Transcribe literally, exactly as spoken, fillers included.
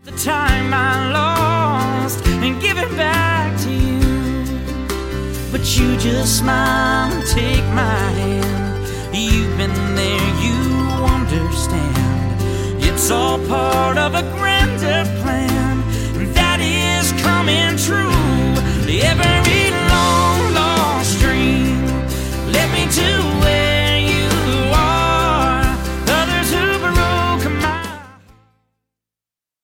The time I lost and give it back to you. But you just smile and take my hand. You've been there, you understand. It's all part of a grand